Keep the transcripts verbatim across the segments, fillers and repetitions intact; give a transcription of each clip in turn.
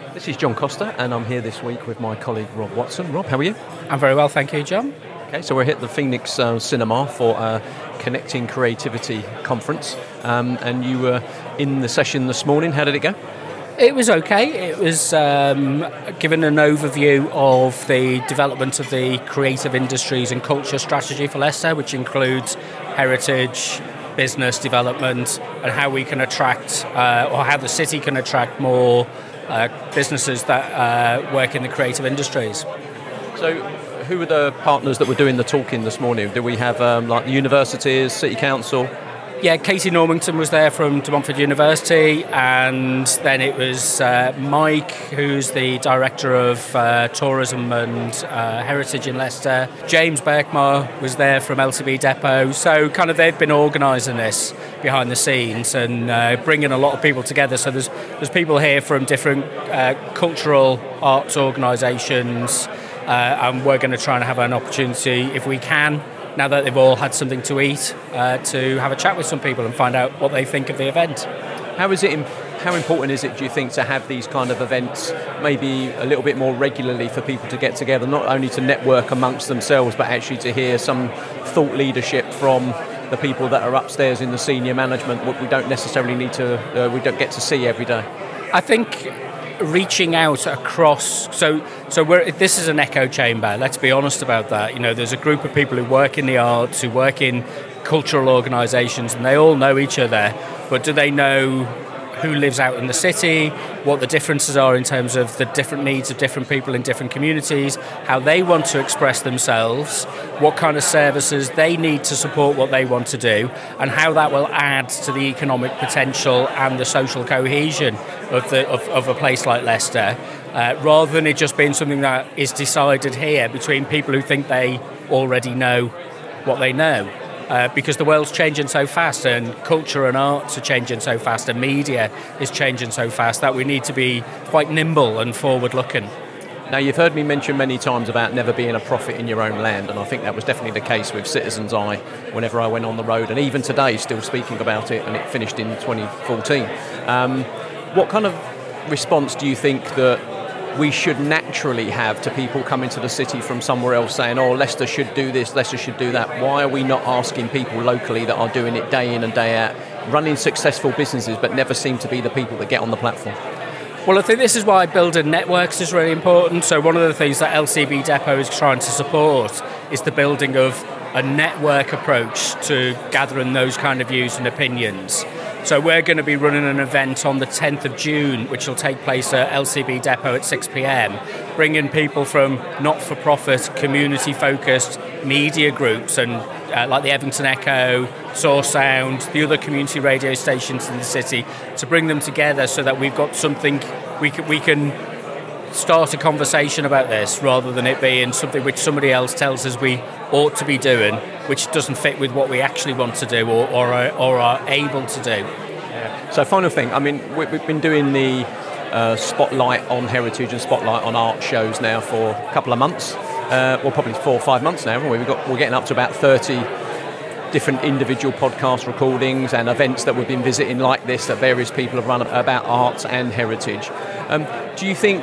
This is John Costa, and I'm here this week with my colleague Rob Watson. Rob, how are you? I'm very well, thank you, John. Okay, so we're here at the Phoenix uh, Cinema for a Connecting Creativity conference, um, and you were in the session this morning. How did it go? It was okay. It was um, given an overview of the development of the creative industries and culture strategy for Leicester, which includes heritage, business development, and how we can attract, uh, or how the city can attract more uh, businesses that uh, work in the creative industries. So, who were the partners that were doing the talking this morning? Do we have um, like the universities, City Council? Yeah, Katie Normington was there from De Montfort University, and then it was uh, Mike, who's the Director of uh, Tourism and uh, Heritage in Leicester. James Berkmar was there from L C B Depot. So kind of they've been organising this behind the scenes and uh, bringing a lot of people together. So there's there's people here from different uh, cultural arts organisations, uh, and we're going to try and have an opportunity, if we can, now that they've all had something to eat, uh, to have a chat with some people and find out what they think of the event. How is it? How important is it, do you think, to have these kind of events maybe a little bit more regularly for people to get together, not only to network amongst themselves, but actually to hear some thought leadership from the people that are upstairs in the senior management, what we don't necessarily need to, uh, we don't get to see every day? I think reaching out across, so so we're, this is an echo chamber, let's be honest about that. You know, there's a group of people who work in the arts, who work in cultural organisations, and they all know each other, but do they know who lives out in the city, what the differences are in terms of the different needs of different people in different communities, how they want to express themselves, what kind of services they need to support what they want to do, and how that will add to the economic potential and the social cohesion of the of, of a place like Leicester, uh, rather than it just being something that is decided here between people who think they already know what they know. Uh, because the world's changing so fast, and culture and arts are changing so fast, and media is changing so fast, that we need to be quite nimble and forward-looking. Now, you've heard me mention many times about never being a prophet in your own land, and I think that was definitely the case with Citizens Eye whenever I went on the road, and even today still speaking about it, and it finished in twenty fourteen. Um, what kind of response do you think that we should naturally have to people coming to the city from somewhere else saying, oh, Leicester should do this, Leicester should do that? Why are we not asking people locally that are doing it day in and day out, running successful businesses, but never seem to be the people that get on the platform? Well, I think this is why building networks is really important. So one of the things that L C B Depot is trying to support is the building of a network approach to gathering those kind of views and opinions. So we're going to be running an event on the tenth of June, which will take place at L C B Depot at six p.m, bringing people from not-for-profit, community-focused media groups, and uh, like the Evington Echo, Source Sound, the other community radio stations in the city, to bring them together so that we've got something we can, we can start a conversation about this, rather than it being something which somebody else tells us we ought to be doing, which doesn't fit with what we actually want to do or, or, are, or are able to do. Yeah. So final thing, I mean, we've been doing the uh, Spotlight on Heritage and Spotlight on Art shows now for a couple of months, uh, well, probably four or five months now, haven't we? We've got, we're getting up to about thirty different individual podcast recordings and events that we've been visiting like this that various people have run about arts and heritage. Um, do you think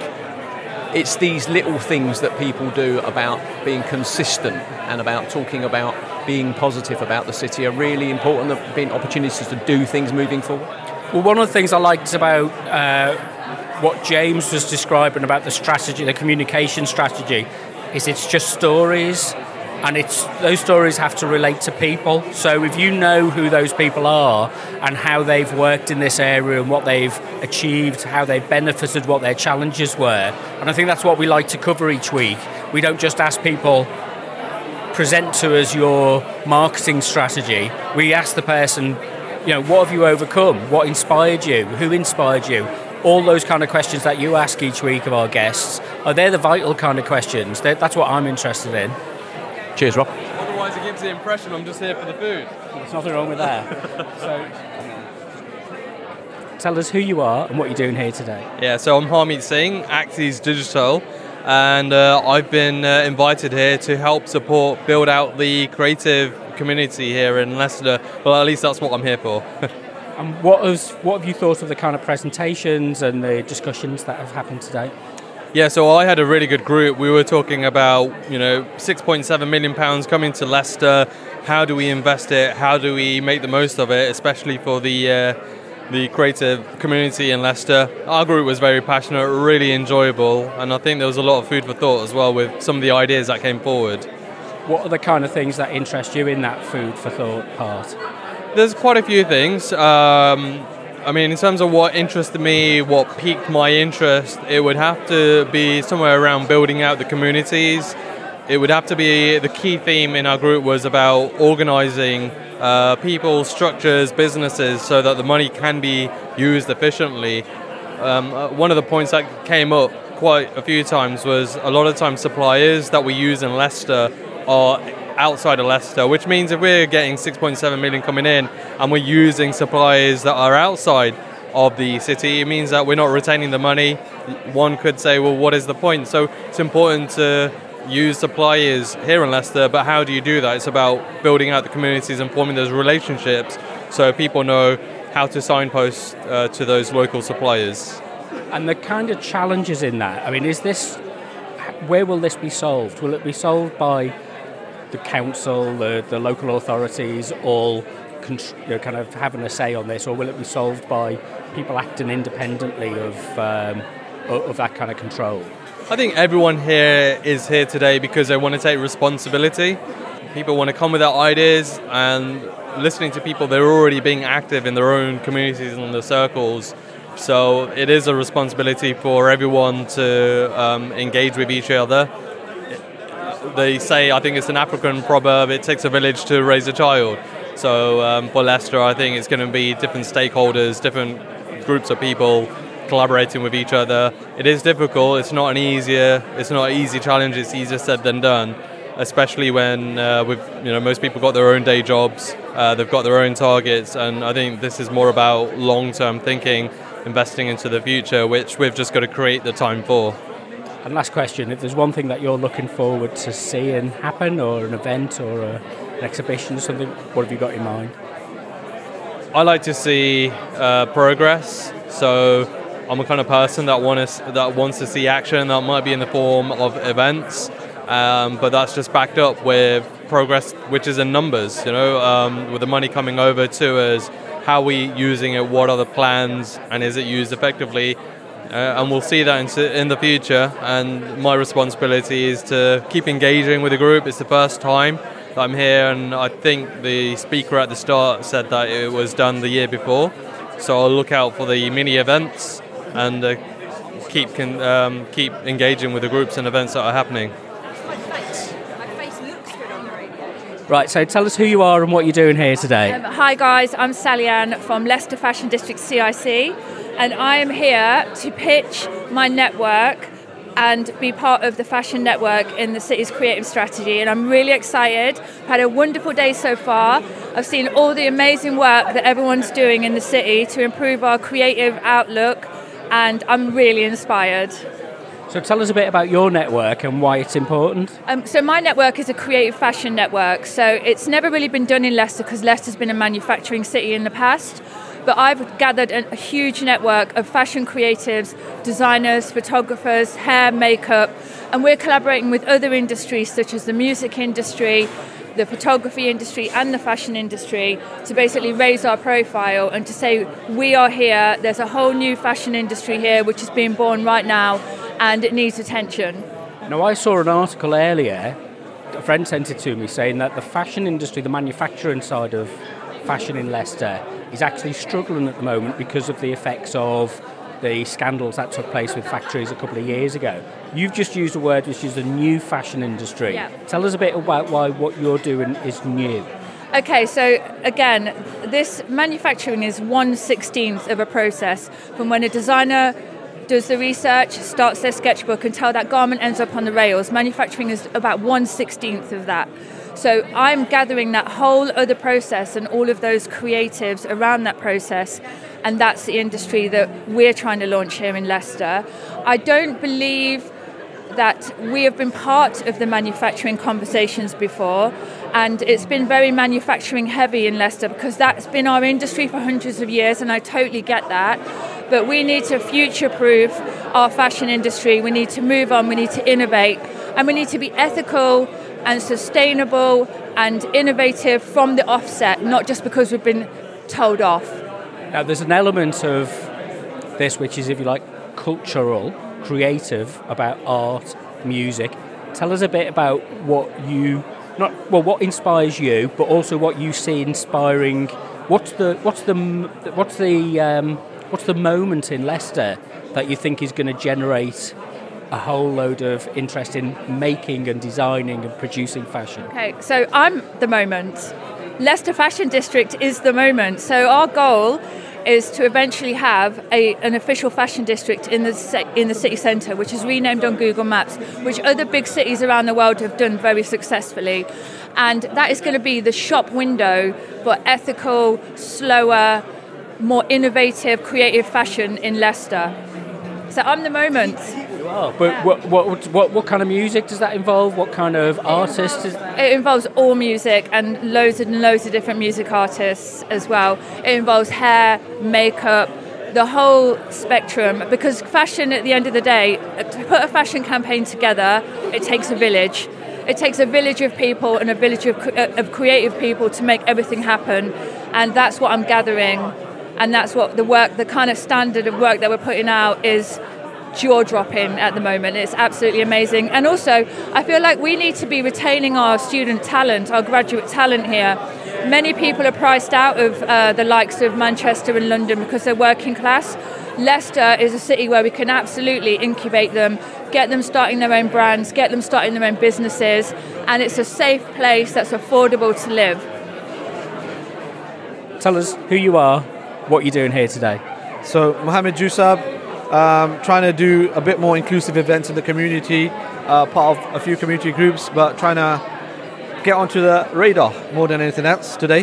it's these little things that people do about being consistent and about talking about being positive about the city are really important, that being opportunities to do things moving forward? Well, one of the things I liked about uh, what James was describing about the strategy, the communication strategy, is it's just stories, and it's those stories have to relate to people. So if you know who those people are and how they've worked in this area and what they've achieved, how they've benefited, what their challenges were, and I think that's what we like to cover each week. We don't just ask people, present to us your marketing strategy. We ask the person, you know, what have you overcome? What inspired you? Who inspired you? All those kind of questions that you ask each week of our guests, are they the vital kind of questions? They're, that's what I'm interested in. Cheers, Rob. Otherwise it gives the impression I'm just here for the food. There's nothing wrong with that. So, tell us who you are and what you're doing here today. Yeah, so I'm Harmeet Singh, Axis Digital, and uh, I've been uh, invited here to help support, build out the creative community here in Leicester. Well, at least that's what I'm here for. And what has what have you thought of the kind of presentations and the discussions that have happened today? Yeah, so I had a really good group. We were talking about, you know, six point seven million pounds coming to Leicester. How do we invest it? How do we make the most of it, especially for the uh, the creative community in Leicester? Our group was very passionate, really enjoyable, and I think there was a lot of food for thought as well with some of the ideas that came forward. What are the kind of things that interest you in that food for thought part? There's quite a few things. Um, I mean, in terms of what interested me, what piqued my interest, it would have to be somewhere around building out the communities. It would have to be, the key theme in our group was about organising uh, people, structures, businesses, so that the money can be used efficiently. Um, uh, one of the points that came up quite a few times was a lot of times suppliers that we use in Leicester are outside of Leicester, which means if we're getting six point seven million coming in and we're using suppliers that are outside of the city, it means that we're not retaining the money. One could say, well, what is the point? So it's important to use suppliers here in Leicester, but how do you do that? It's about building out the communities and forming those relationships so people know how to signpost uh, to those local suppliers. And the kind of challenges in that, I mean, is this, where will this be solved? Will it be solved by the council, the, the local authorities, all you know, kind of having a say on this, or will it be solved by people acting independently of um, of that kind of control? I think everyone here is here today because they want to take responsibility. People want to come with their ideas, and listening to people, they're already being active in their own communities and their circles. So it is a responsibility for everyone to um, engage with each other. They say, I think it's an African proverb, it takes a village to raise a child. So um, for Leicester, I think it's going to be different stakeholders, different groups of people collaborating with each other. It is difficult. It's not an easier, it's not an easy challenge. It's easier said than done, especially when uh, with you know most people got their own day jobs, uh, they've got their own targets, and I think this is more about long-term thinking, investing into the future, which we've just got to create the time for. And last question, if there's one thing that you're looking forward to seeing happen, or an event or a, an exhibition or something, what have you got in mind? I like to see uh, progress. So I'm a kind of person that wants that wants to see action. That might be in the form of events, um, but that's just backed up with progress, which is in numbers. You know, um, with the money coming over to us, how are we using it? What are the plans? And is it used effectively? Uh, and we'll see that in, in the future. And my responsibility is to keep engaging with the group. It's the first time that I'm here, and I think the speaker at the start said that it was done the year before. So I'll look out for the mini events and uh, keep can, um, keep engaging with the groups and events that are happening. My face, my face looks good on the radio. Right, so tell us who you are and what you're doing here today. Um, hi guys, I'm Sally Ann from Leicester Fashion District C I C, and I am here to pitch my network and be part of the fashion network in the city's creative strategy. And I'm really excited. I've had a wonderful day so far. I've seen all the amazing work that everyone's doing in the city to improve our creative outlook, and I'm really inspired. So tell us a bit about your network and why it's important. Um, so my network is a creative fashion network. So it's never really been done in Leicester because Leicester's been a manufacturing city in the past. But I've gathered a, a huge network of fashion creatives, designers, photographers, hair, makeup, and we're collaborating with other industries such as the music industry, the photography industry and the fashion industry to basically raise our profile and to say we are here, there's a whole new fashion industry here which is being born right now and it needs attention. Now I saw an article earlier, a friend sent it to me, saying that the fashion industry, the manufacturing side of fashion in Leicester is actually struggling at the moment because of the effects of the scandals that took place with factories a couple of years ago. You've just used a word which is a new fashion industry. Yeah. Tell us a bit about why what you're doing is new. Okay, so again, this manufacturing is one sixteenth of a process from when a designer does the research, starts their sketchbook until that garment ends up on the rails. Manufacturing is about one sixteenth of that. So I'm gathering that whole other process and all of those creatives around that process, and that's the industry that we're trying to launch here in Leicester. I don't believe that we have been part of the manufacturing conversations before, And it's been very manufacturing heavy in Leicester because that's been our industry for hundreds of years, and I totally get that. But we need to future-proof our fashion industry. We need to move on, we need to innovate, and we need to be ethical and sustainable and innovative from the offset, not just because we've been told off. Now, there's an element of this which is, if you like, cultural, creative, about art, music. Tell us a bit about what you, not well, what inspires you, but also what you see inspiring. What's the what's the what's the um, what's the moment in Leicester that you think is going to generate a whole load of interest in making and designing and producing fashion? Okay, so I'm the moment. Leicester Fashion District is the moment. So our goal is to eventually have a, an official fashion district in the in the city centre, which is renamed on Google Maps, which other big cities around the world have done very successfully. And that is going to be the shop window for ethical, slower, more innovative, creative fashion in Leicester. So I'm the moment. Oh, but yeah. what, what what what kind of music does that involve? What kind of artists? Is... It involves all music and loads and loads of different music artists as well. It involves hair, makeup, the whole spectrum. Because fashion, at the end of the day, to put a fashion campaign together, it takes a village. It takes a village of people and a village of, of creative people to make everything happen. And that's what I'm gathering. And that's what the work, the kind of standard of work that we're putting out is jaw-dropping at the moment. It's absolutely amazing. And also, I feel like we need to be retaining our student talent, our graduate talent here. Many people are priced out of uh, the likes of Manchester and London because they're working class. Leicester is a city where we can absolutely incubate them, get them starting their own brands, get them starting their own businesses, and it's a safe place that's affordable to live. Tell us who you are, what you're doing here today. So, Mohammed Jusab, um, trying to do a bit more inclusive events in the community, uh, part of a few community groups, but trying to get onto the radar more than anything else today.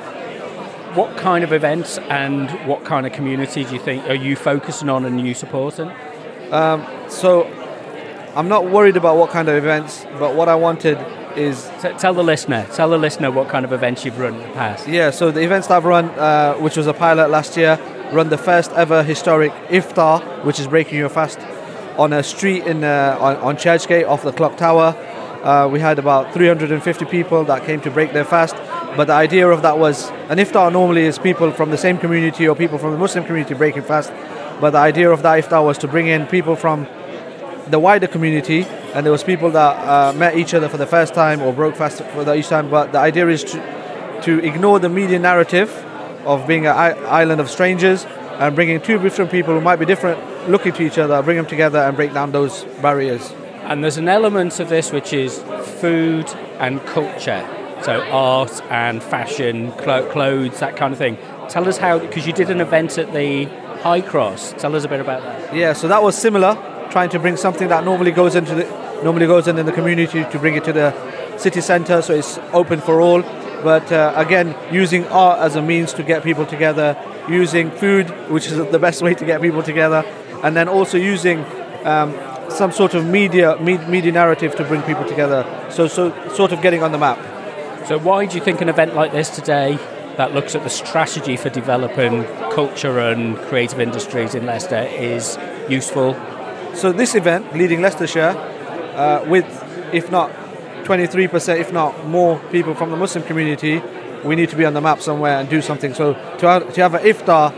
What kind of events and what kind of community do you think are you focusing on and you supporting? Um, so, I'm not worried about what kind of events, but what I wanted is... T- tell the listener, tell the listener what kind of events you've run in the past. Yeah, so the events that I've run, uh, which was a pilot last year, run the first ever historic iftar, which is breaking your fast, on a street in uh, on, on Churchgate off the clock tower. Uh, we had about three hundred fifty people that came to break their fast, but the idea of that was, an iftar normally is people from the same community or people from the Muslim community breaking fast, but the idea of that iftar was to bring in people from the wider community, and there was people that uh, met each other for the first time or broke fast for the each time, but the idea is to, to ignore the media narrative of being an island of strangers and bringing two different people who might be different looking to each other, bring them together and break down those barriers. And there's an element of this which is food and culture, so art and fashion, clo- clothes, that kind of thing. Tell us how, because you did an event at the High Cross, tell us a bit about that. Yeah, so that was similar, trying to bring something that normally goes into the normally goes in, in the community to bring it to the city centre, so it's open for all. But uh, again, using art as a means to get people together, using food, which is the best way to get people together, and then also using um, some sort of media media narrative to bring people together. So, so sort of getting on the map. So why do you think an event like this today that looks at the strategy for developing culture and creative industries in Leicester is useful? So this event, Leading Leicestershire, uh, with, if not twenty-three percent, if not more people from the Muslim community, we need to be on the map somewhere and do something. So to have, to have an iftar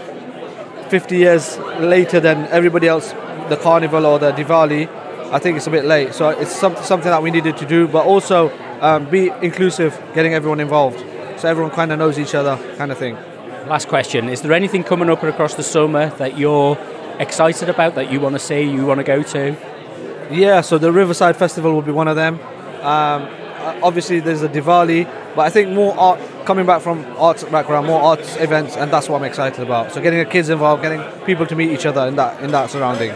fifty years later than everybody else, the Carnival or the Diwali, I think it's a bit late. So it's some, something that we needed to do, but also um, be inclusive, getting everyone involved, so everyone kind of knows each other, kind of thing. Last question, is there anything coming up across the summer that you're excited about, that you want to see, you want to go to? Yeah, so the Riverside Festival will be one of them. Um, obviously there's a Diwali, but I think more art, coming back from arts background, more arts events, and that's what I'm excited about. So getting the kids involved, getting people to meet each other in that in that surrounding.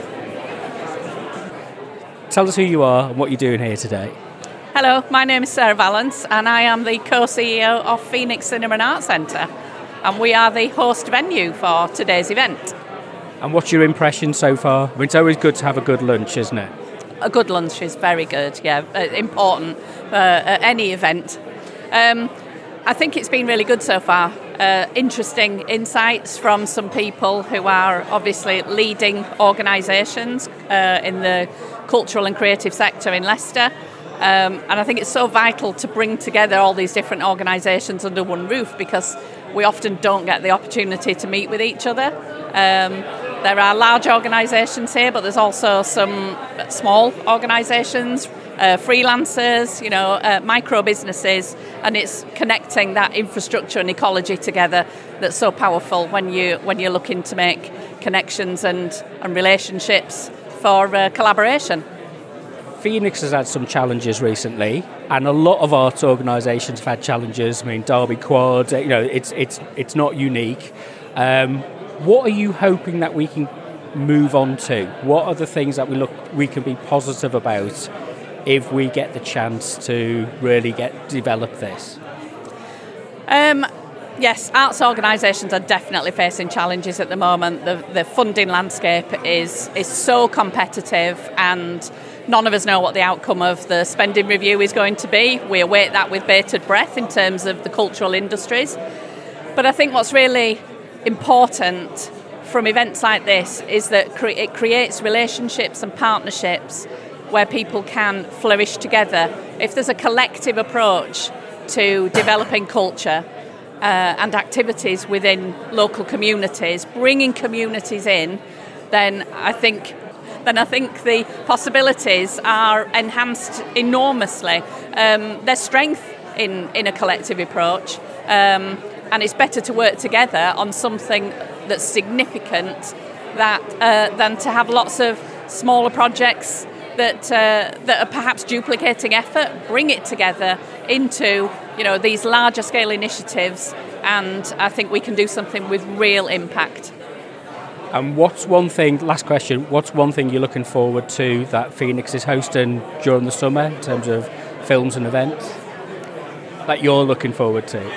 Tell us who you are and what you're doing here today. Hello, my name is Sarah Valance and I am the co-C E O of Phoenix Cinema and Art Centre, and we are the host venue for today's event. And what's your impression so far? I mean, it's always good to have a good lunch, isn't it? A good lunch is very good, yeah, uh, important uh, at any event. Um, I think it's been really good so far. Uh, interesting insights from some people who are obviously leading organisations uh, in the cultural and creative sector in Leicester. Um, and I think it's so vital to bring together all these different organisations under one roof, because we often don't get the opportunity to meet with each other. Um, there are large organisations here, but there's also some small organisations, uh, freelancers, you know, uh, micro businesses, and it's connecting that infrastructure and ecology together that's so powerful when you when you're looking to make connections and, and relationships for uh, collaboration. Phoenix has had some challenges recently, and a lot of arts organisations have had challenges. I mean, Derby Quad, you know, it's it's it's not unique. Um, what are you hoping that we can move on to? What are the things that we look we can be positive about if we get the chance to really get develop this? Um, yes, arts organisations are definitely facing challenges at the moment. The the funding landscape is is so competitive, and none of us know what the outcome of the spending review is going to be. We await that with bated breath in terms of the cultural industries. But I think what's really important from events like this is that cre- it creates relationships and partnerships where people can flourish together. If there's a collective approach to developing culture uh, and activities within local communities, bringing communities in, then I think then I think the possibilities are enhanced enormously. Um, there's strength in, in a collective approach, um, and it's better to work together on something that's significant that uh, than to have lots of smaller projects that uh, that are perhaps duplicating effort. Bring it together into, you know, these larger scale initiatives, and I think we can do something with real impact. And what's one thing, last question, what's one thing you're looking forward to that Phoenix is hosting during the summer in terms of films and events that you're looking forward to?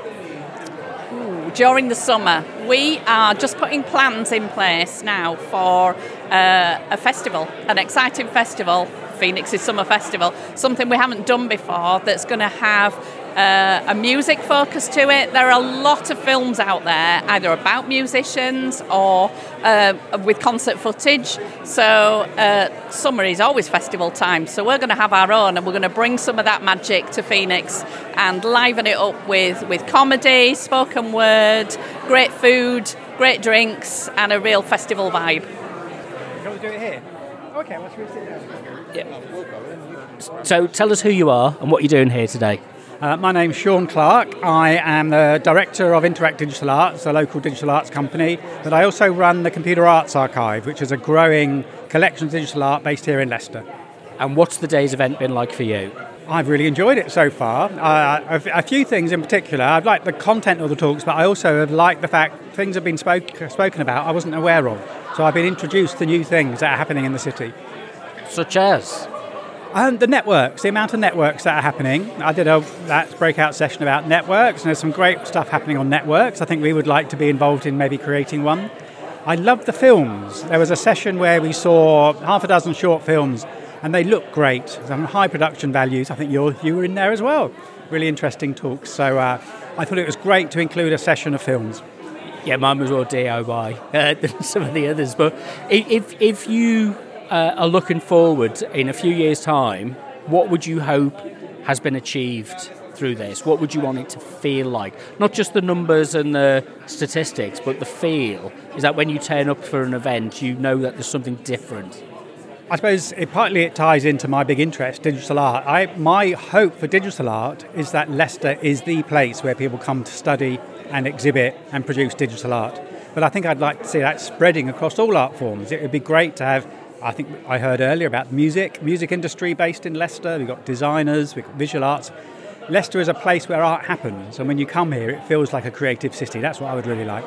Ooh, during the summer, we are just putting plans in place now for uh, a festival, an exciting festival, Phoenix's Summer Festival, something we haven't done before that's going to have Uh, a music focus to it. There are a lot of films out there, either about musicians or uh, with concert footage. So uh, summer is always festival time. So we're going to have our own, and we're going to bring some of that magic to Phoenix and liven it up with, with comedy, spoken word, great food, great drinks, and a real festival vibe. Can we do it here? Okay, let's move it down. Yeah. So tell us who you are and what you're doing here today. Uh, my name's Sean Clark. I am the Director of Interact Digital Arts, a local digital arts company, but I also run the Computer Arts Archive, which is a growing collection of digital art based here in Leicester. And what's the day's event been like for you? I've really enjoyed it so far. Uh, a, a few things in particular. I've liked the content of the talks, but I also have liked the fact things have been spoke, spoken about I wasn't aware of. So I've been introduced to new things that are happening in the city. Such as? And the networks, the amount of networks that are happening. I did a that breakout session about networks, and there's some great stuff happening on networks. I think we would like to be involved in maybe creating one. I love the films. There was a session where we saw half a dozen short films, and they look great. Some high production values. I think you you were in there as well. Really interesting talks. So uh, I thought it was great to include a session of films. Yeah, mine was more D I Y uh, than some of the others. But if if you Uh, are looking forward in a few years' time, what would you hope has been achieved through this? What would you want it to feel like? Not just the numbers and the statistics, but the feel. Is that when you turn up for an event, you know that there's something different? I suppose it, partly it ties into my big interest, digital art. I, my hope for digital art is that Leicester is the place where people come to study and exhibit and produce digital art. But I think I'd like to see that spreading across all art forms. It would be great to have, I think I heard earlier about music, music industry based in Leicester. We've got designers, we've got visual arts. Leicester is a place where art happens, and when you come here, it feels like a creative city. That's what I would really like.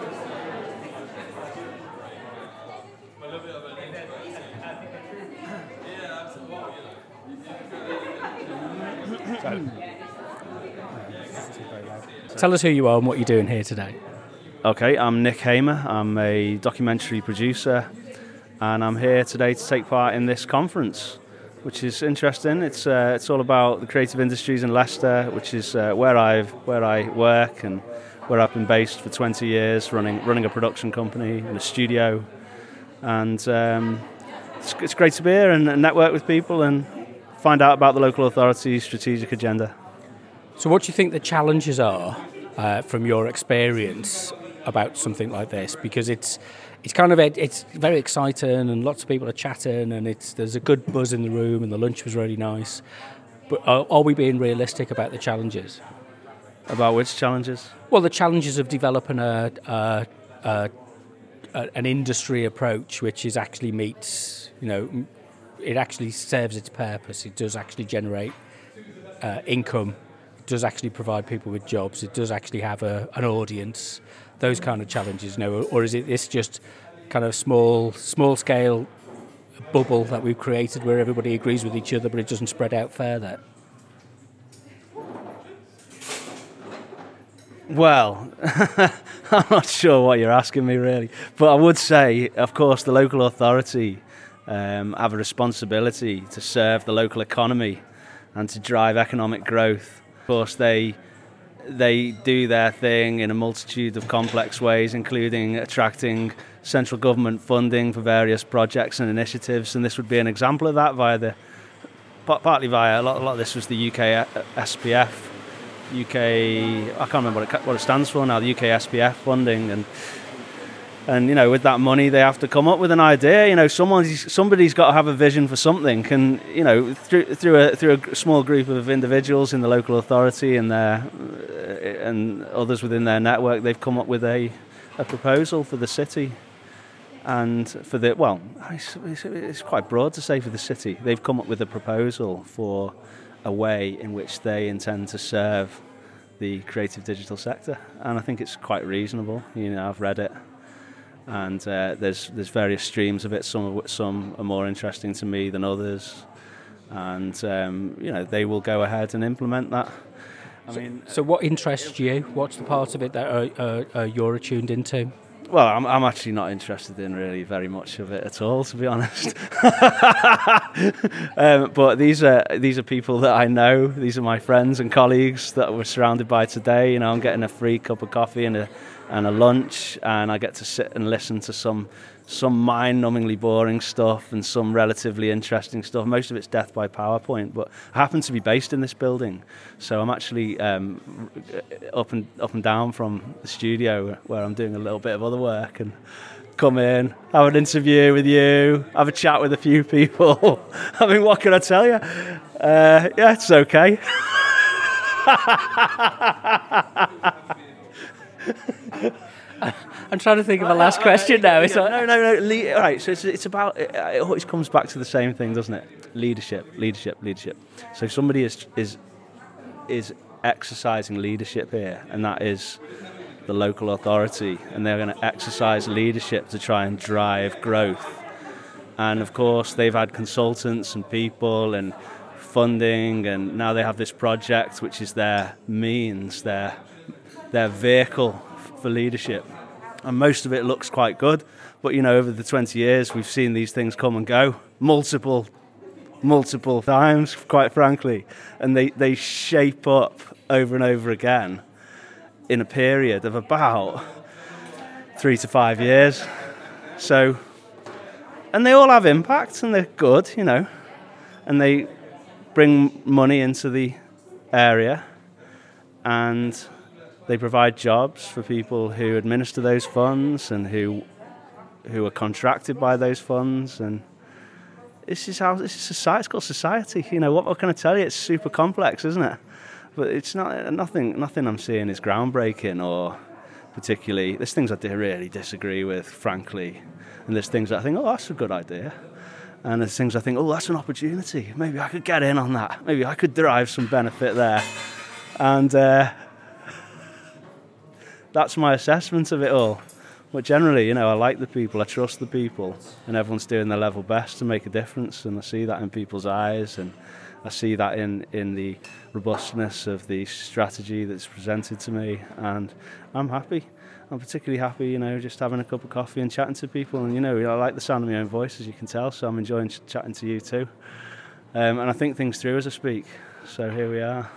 Tell us who you are and what you're doing here today. Okay, I'm Nick Hamer. I'm a documentary producer, and I'm here today to take part in this conference. which is interesting. It's uh, it's all about the creative industries in Leicester, which is uh, where I've where I work and where I've been based for twenty years, running running a production company and a studio, and um, it's, it's great to be here and, and network with people and find out about the local authority's strategic agenda. So, what do you think the challenges are uh, from your experience about something like this? Because it's it's kind of it's very exciting and lots of people are chatting and it's there's a good buzz in the room and the lunch was really nice. But are, are we being realistic about the challenges? About which challenges? Well, the challenges of developing a, a, a, a an industry approach which is actually meets, you know, it actually serves its purpose. It does actually generate uh, income. It does actually provide people with jobs. It does actually have a, an audience. Those kind of challenges, you know, or is it this just kind of small, small scale bubble that we've created where everybody agrees with each other, but it doesn't spread out further? Well, I'm not sure what you're asking me really, but I would say, of course, the local authority um, have a responsibility to serve the local economy and to drive economic growth. Of course, they they do their thing in a multitude of complex ways, including attracting central government funding for various projects and initiatives, and this would be an example of that via the partly via a lot, a lot of this was the U K S P F. U K, I can't remember what it, what it stands for now, the U K S P F funding, and and you know, with that money they have to come up with an idea. You know, someone's somebody's got to have a vision for something, and you know, through through a through a small group of individuals in the local authority and their and others within their network, they've come up with a a proposal for the city, and for the well, it's, it's quite broad to say for the city. They've come up with a proposal for a way in which they intend to serve the creative digital sector, and I think it's quite reasonable. You know, I've read it, and uh, there's there's various streams of it. Some of which some are more interesting to me than others, and um, you know, they will go ahead and implement that. I so, mean, so what interests you? What's the part of it that uh, uh, uh, you're attuned into? Well, I'm, I'm actually not interested in really very much of it at all, to be honest. um, but these are these are people that I know. These are my friends and colleagues that we're surrounded by today. You know, I'm getting a free cup of coffee and a and a lunch, and I get to sit and listen to some some mind-numbingly boring stuff and some relatively interesting stuff. Most of it's death by PowerPoint, but I happen to be based in this building, so I'm actually um, up and up and down from the studio where I'm doing a little bit of other work, and come in, have an interview with you, have a chat with a few people. I mean, what can I tell you? Uh, yeah, it's okay. I'm trying to think of a last question now. It's no, like, no, no, no. Le- all right, so it's, it's about, it, it always comes back to the same thing, doesn't it? Leadership, leadership, leadership. So somebody is is is exercising leadership here, and that is the local authority, and they're going to exercise leadership to try and drive growth. And of course, they've had consultants and people and funding, and now they have this project, which is their means, their their vehicle for leadership. And most of it looks quite good, but you know, over the twenty years we've seen these things come and go multiple multiple times, quite frankly, and they, they shape up over and over again in a period of about three to five years. So, and they all have impact, and they're good, you know, and they bring money into the area, and they provide jobs for people who administer those funds and who who are contracted by those funds. And this is how this is society. It's called society. You know, what, what can I tell you? It's super complex, isn't it? But it's not nothing. Nothing I'm seeing is groundbreaking or particularly. There's things I do really disagree with, frankly, and there's things that I think, oh, that's a good idea. And there's things I think, oh, that's an opportunity. Maybe I could get in on that. Maybe I could derive some benefit there. And uh, that's my assessment of it all. But generally, you know, I like the people, I trust the people, and everyone's doing their level best to make a difference, and I see that in people's eyes, and I see that in, in the robustness of the strategy that's presented to me, and I'm happy. I'm particularly happy, you know, just having a cup of coffee and chatting to people, and, you know, I like the sound of my own voice, as you can tell, so I'm enjoying ch- chatting to you too. Um, and I think things through as I speak. So here we are.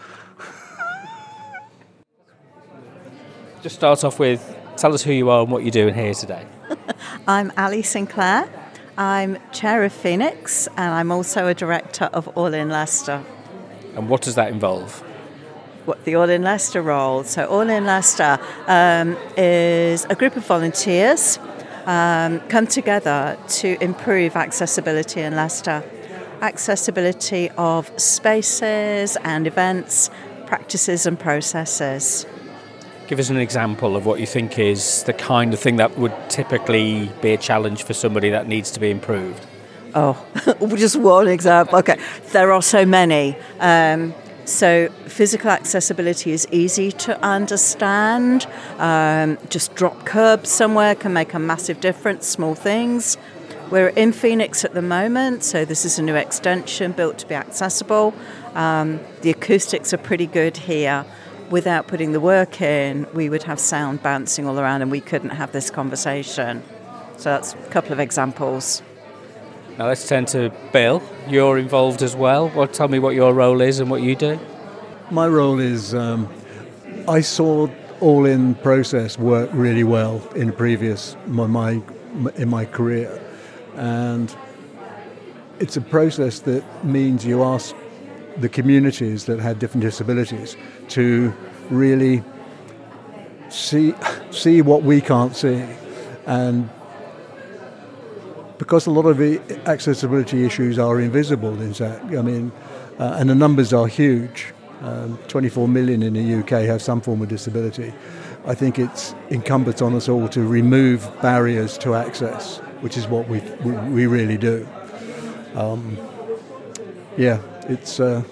Just start off with, tell us who you are and what you're doing here today. I'm Ali Sinclair. I'm chair of Phoenix, and I'm also a director of All in Leicester. And what does that involve? What the All in Leicester role. So All in Leicester um, is a group of volunteers um, come together to improve accessibility in Leicester. Accessibility of spaces and events, practices and processes. Give us an example of what you think is the kind of thing that would typically be a challenge for somebody that needs to be improved. Oh, just one example. Okay, there are so many. Um, so physical accessibility is easy to understand. Um, just drop curbs somewhere can make a massive difference, small things. We're in Phoenix at the moment, so this is a new extension built to be accessible. Um, the acoustics are pretty good here. Without putting the work in, we would have sound bouncing all around and we couldn't have this conversation. So that's a couple of examples. Now let's turn to Bill. You're involved as well. Well, tell me what your role is and what you do. My role is, um, I saw All In process work really well in previous, my, my in my career. And it's a process that means you ask the communities that had different disabilities to really see see what we can't see. And because a lot of the accessibility issues are invisible in fact, I mean, uh, and the numbers are huge, um, twenty-four million in the U K have some form of disability, I think it's incumbent on us all to remove barriers to access, which is what we we, we really do. Um, yeah, it's uh,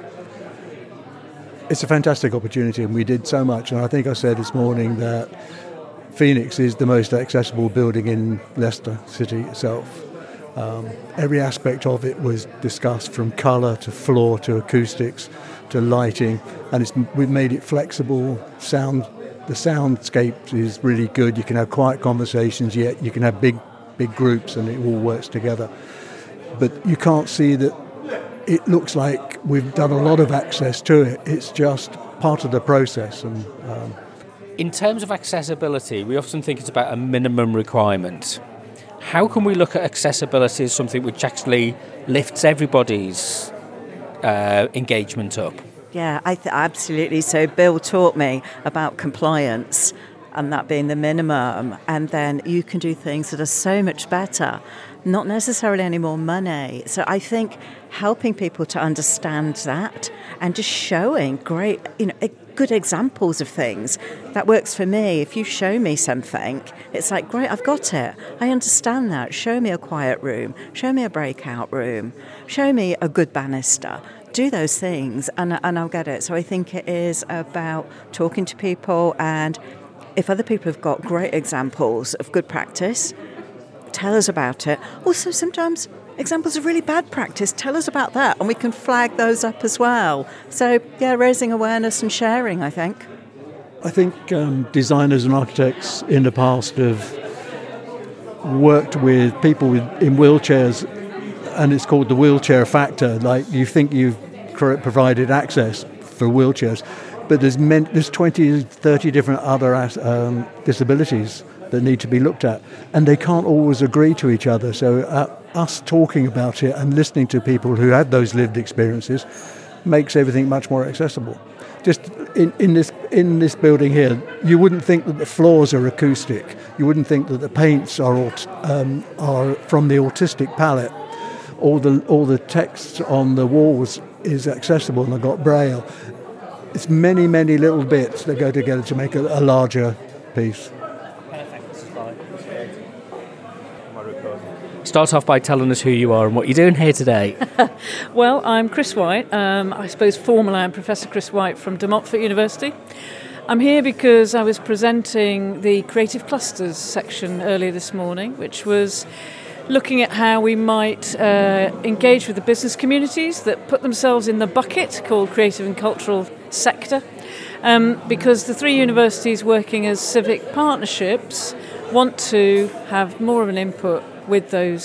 it's a fantastic opportunity, and we did so much. And I think I said this morning that Phoenix is the most accessible building in Leicester City itself. Um, every aspect of it was discussed, from colour to floor to acoustics to lighting, and it's, we've made it flexible. Sound, the soundscape is really good. You can have quiet conversations, yet you can have big, big groups, and it all works together. But you can't see that it looks like we've done a lot of access to it. It's just part of the process. And um, in terms of accessibility, we often think it's about a minimum requirement. How can we look at accessibility as something which actually lifts everybody's uh, engagement up? Yeah, I th- absolutely. So Bill taught me about compliance and that being the minimum, and then you can do things that are so much better, not necessarily any more money. So I think helping people to understand that and just showing great, you know, good examples of things, that works for me. If you show me something, it's like, great, I've got it. I understand that. Show me a quiet room. Show me a breakout room. Show me a good banister. Do those things and, and I'll get it. So I think it is about talking to people, and if other people have got great examples of good practice, tell us about it. Also, sometimes examples of really bad practice, tell us about that, and we can flag those up as well. So, yeah, raising awareness and sharing, I think. I think um, designers and architects in the past have worked with people with, in wheelchairs, and it's called the wheelchair factor. Like, you think you've provided access for wheelchairs, but there's men, there's twenty, thirty different other um, disabilities that need to be looked at, and they can't always agree to each other. So uh, us talking about it and listening to people who had those lived experiences makes everything much more accessible. Just in, in this in this building here, you wouldn't think that the floors are acoustic. You wouldn't think that the paints are um, are from the autistic palette. All the all the text on the walls is accessible, and I've got Braille. It's many, many little bits that go together to make a, a larger piece. Perfect. This is fine. Start off by telling us who you are and what you're doing here today. Well, I'm Chris White. Um, I suppose formally I'm Professor Chris White from De Montfort University. I'm here because I was presenting the Creative Clusters section earlier this morning, which was looking at how we might uh, engage with the business communities that put themselves in the bucket called creative and cultural sector, um, because the three universities working as civic partnerships want to have more of an input with those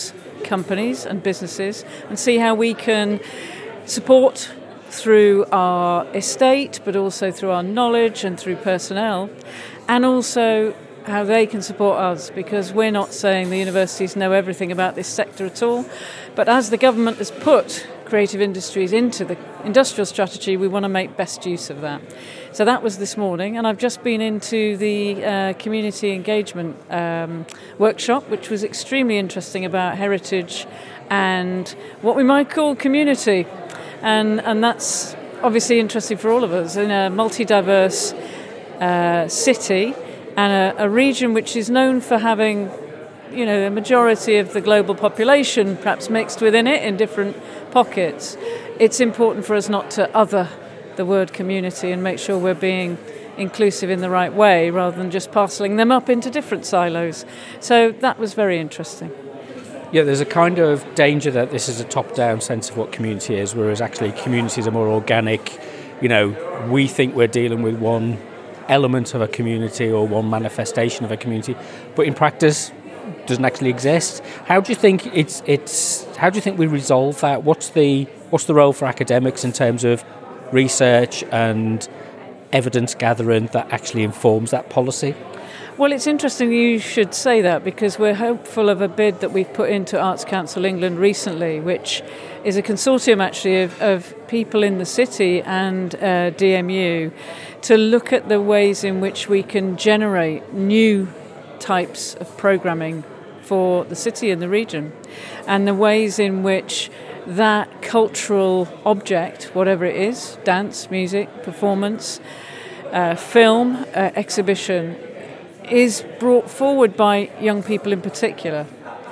companies and businesses and see how we can support through our estate, but also through our knowledge and through personnel, and also how they can support us, because we're not saying the universities know everything about this sector at all, but as the government has put creative industries into the industrial strategy, we want to make best use of that. So that was this morning, and I've just been into the uh, community engagement um, workshop, which was extremely interesting, about heritage and what we might call community. And, and that's obviously interesting for all of us in a multi-diverse uh, city and a, a region which is known for having, you know, a majority of the global population perhaps mixed within it in different pockets. It's important for us not to other the word community and make sure we're being inclusive in the right way rather than just parcelling them up into different silos. So that was very interesting. Yeah, there's a kind of danger that this is a top-down sense of what community is, whereas actually communities are more organic. You know, we think we're dealing with one element of a community or one manifestation of a community, but in practice doesn't actually exist. How do you think it's it's how do you think we resolve that? What's the what's the role for academics in terms of research and evidence gathering that actually informs that policy? Well, it's interesting you should say that, because we're hopeful of a bid that we've put into Arts Council England recently, which is a consortium actually of, of people in the city and uh, D M U to look at the ways in which we can generate new types of programming for the city and the region, and the ways in which that cultural object, whatever it is, dance, music, performance, uh, film, uh, exhibition, is brought forward by young people in particular.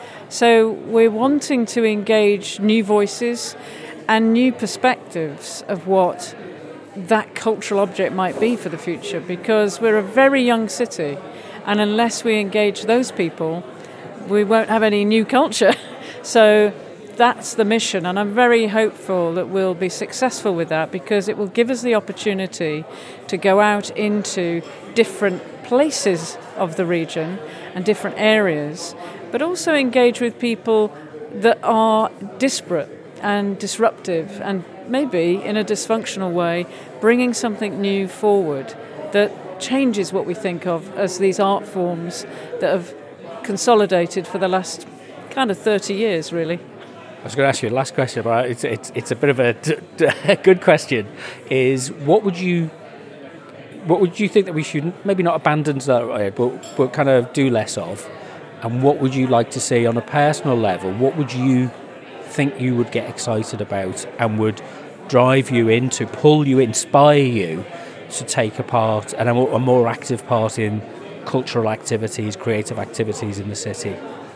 So we're wanting to engage new voices and new perspectives of what that cultural object might be for the future, because we're a very young city, and unless we engage those people, we won't have any new culture. So that's the mission, and I'm very hopeful that we'll be successful with that, because it will give us the opportunity to go out into different places of the region and different areas, but also engage with people that are disparate and disruptive and maybe in a dysfunctional way bringing something new forward that changes what we think of as these art forms that have consolidated for the last kind of thirty years, really. I was going to ask you the last question, but it's it's, it's a bit of a, d- d- a good question. Is what would you what would you think that we should maybe not abandon that way, but but kind of do less of, and what would you like to see on a personal level? What would you think you would get excited about and would drive you into, pull you, inspire you to take a part and a more, a more active part in cultural activities, creative activities in the city?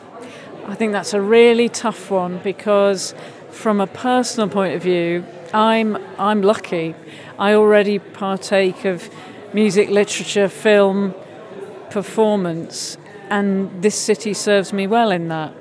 I think that's a really tough one, because from a personal point of view, I'm I'm lucky. I already partake of music, literature, film, performance, and this city serves me well in that.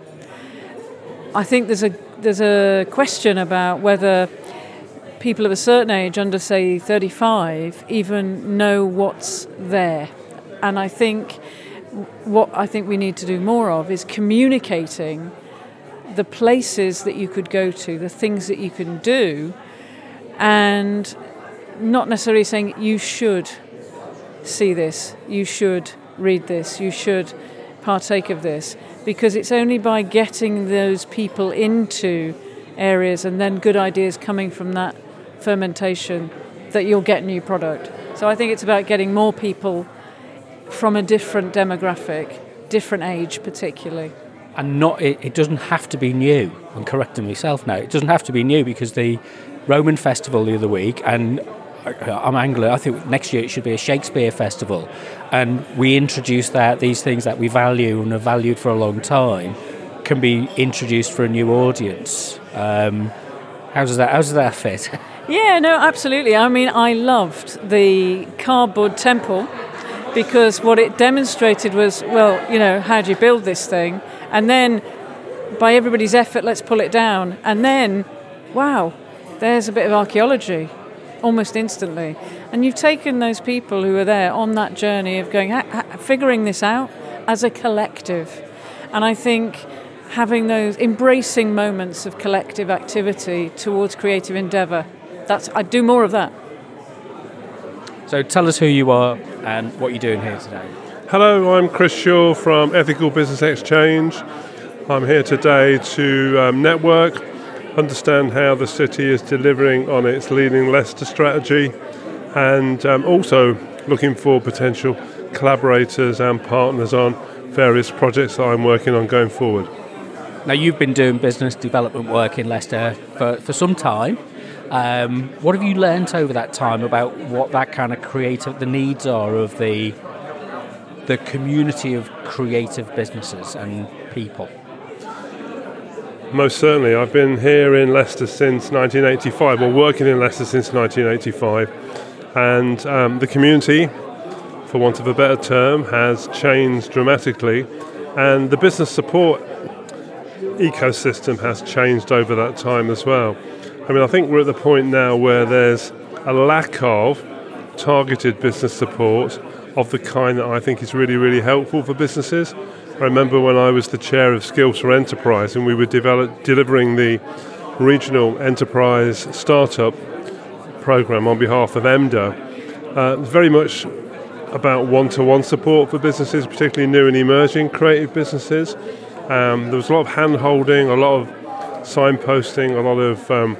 I think there's a there's a question about whether people of a certain age, under say thirty-five, even know what's there. And I think what I think we need to do more of is communicating the places that you could go to, the things that you can do, and not necessarily saying you should see this, you should read this, you should partake of this, because it's only by getting those people into areas and then good ideas coming from that fermentation that you'll get new product. So I think it's about getting more people from a different demographic, different age particularly. And not it, it doesn't have to be new. I'm correcting myself now. It doesn't have to be new, because the Roman Festival the other week, and I'm Anglo, I think next year it should be a Shakespeare Festival, and we introduce that these things that we value and have valued for a long time can be introduced for a new audience. Um, how does that how does that fit? Yeah, no, absolutely. I mean, I loved the cardboard temple, because what it demonstrated was, well, you know, how do you build this thing? And then, by everybody's effort, let's pull it down. And then, wow, there's a bit of archaeology, almost instantly. And you've taken those people who are there on that journey of going, ha- ha- figuring this out as a collective. And I think having those embracing moments of collective activity towards creative endeavour. That's I'd do more of that. So tell us who you are and what you're doing here today. Hello, I'm Chris Shaw from Ethical Business Exchange. I'm here today to um, network, understand how the city is delivering on its Leading Leicester strategy, and um, also looking for potential collaborators and partners on various projects that I'm working on going forward. Now, you've been doing business development work in Leicester for, for some time. Um, what have you learnt over that time about what that kind of creative, the needs are of the the community of creative businesses and people? Most certainly. I've been here in Leicester since nineteen eighty-five, or working in Leicester since nineteen eighty-five. And um, the community, for want of a better term, has changed dramatically. And the business support ecosystem has changed over that time as well. I mean, I think we're at the point now where there's a lack of targeted business support of the kind that I think is really, really helpful for businesses. I remember when I was the chair of Skills for Enterprise and we were develop, delivering the regional enterprise startup program on behalf of E M D A. Uh, it was very much about one-to-one support for businesses, particularly new and emerging creative businesses. Um, there was a lot of hand-holding, a lot of signposting, a lot of um,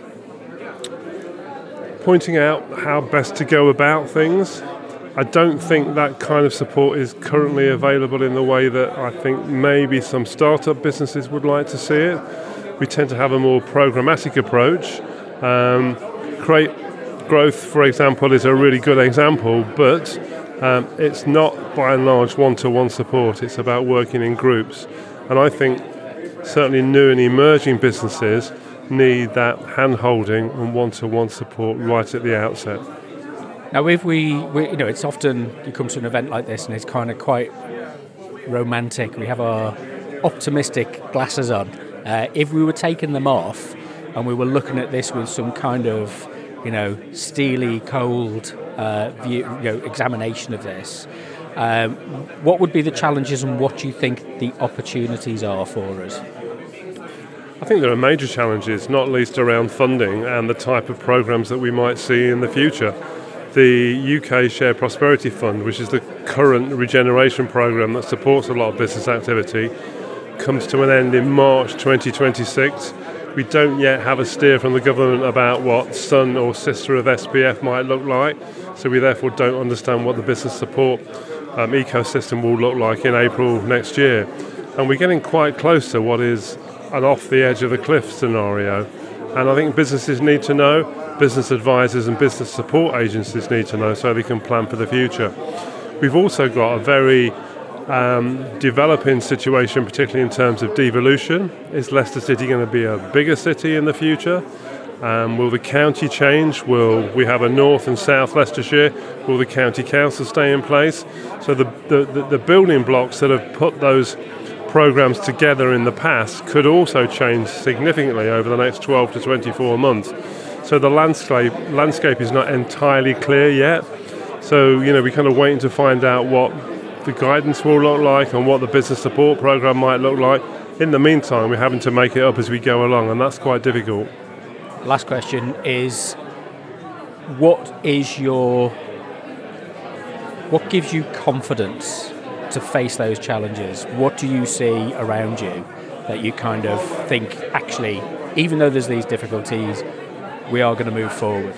pointing out how best to go about things. I don't think that kind of support is currently available in the way that I think maybe some startup businesses would like to see it. We tend to have a more programmatic approach. Um, Create Growth, for example, is a really good example, but um, it's not by and large one-to-one support. It's about working in groups. And I think certainly new and emerging businesses need that hand-holding and one-to-one support right at the outset. Now, if we, we, you know, it's often you come to an event like this and it's kind of quite romantic. We have our optimistic glasses on. Uh, if we were taking them off and we were looking at this with some kind of, you know, steely, cold uh, view, you know, examination of this, um, what would be the challenges and what do you think the opportunities are for us? I think there are major challenges, not least around funding and the type of programs that we might see in the future. The U K Shared Prosperity Fund, which is the current regeneration program that supports a lot of business activity, comes to an end in March twenty twenty-six. We don't yet have a steer from the government about what son or sister of S P F might look like, so we therefore don't understand what the business support um, ecosystem will look like in April next year. And we're getting quite close to what is an off the edge of the cliff scenario. And I think businesses need to know, business advisors and business support agencies need to know so they can plan for the future. We've also got a very um, developing situation, particularly in terms of devolution. Is Leicester City going to be a bigger city in the future? Um, will the county change? Will we have a North and South Leicestershire? Will the county council stay in place? So the, the, the building blocks that have put those programs together in the past could also change significantly over the next twelve to twenty-four months. So the landscape landscape is not entirely clear yet. So, you know, we're kind of waiting to find out what the guidance will look like and what the business support program might look like. In the meantime, we're having to make it up as we go along, and that's quite difficult. Last question is, what is your, what gives you confidence to face those challenges? What do you see around you that you kind of think, actually, even though there's these difficulties, we are going to move forward?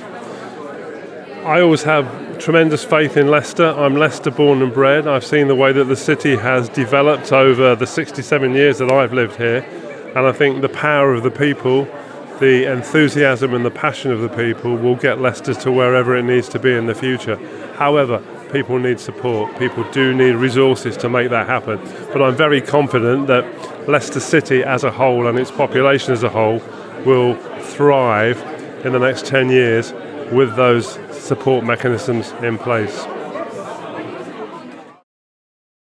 I always have tremendous faith in Leicester. I'm Leicester born and bred. I've seen the way that the city has developed over the sixty-seven years that I've lived here, and I think the power of the people, the enthusiasm and the passion of the people will get Leicester to wherever it needs to be in the future. However, people need support. People do need resources to make that happen. But I'm very confident that Leicester City as a whole and its population as a whole will thrive in the next ten years with those support mechanisms in place.